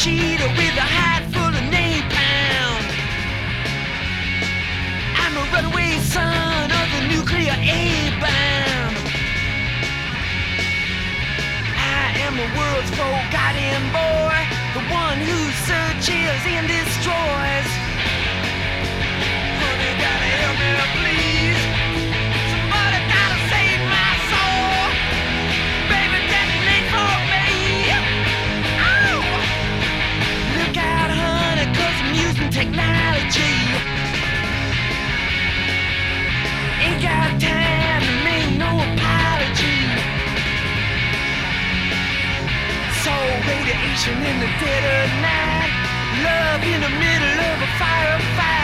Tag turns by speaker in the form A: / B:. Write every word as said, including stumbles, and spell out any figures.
A: cheetah with a hide full of napalm. I'm a runaway son of the nuclear A-bomb. I am the world's forgotten boy, the one who searches and destroys. Honey, gotta help me, please. Somebody gotta save my soul. Baby, detonate for me. Oh! Look out, honey, 'cause I'm using technology. Ain't got time to make no apology. So radiation in the dead of night, love in the middle of a firefight.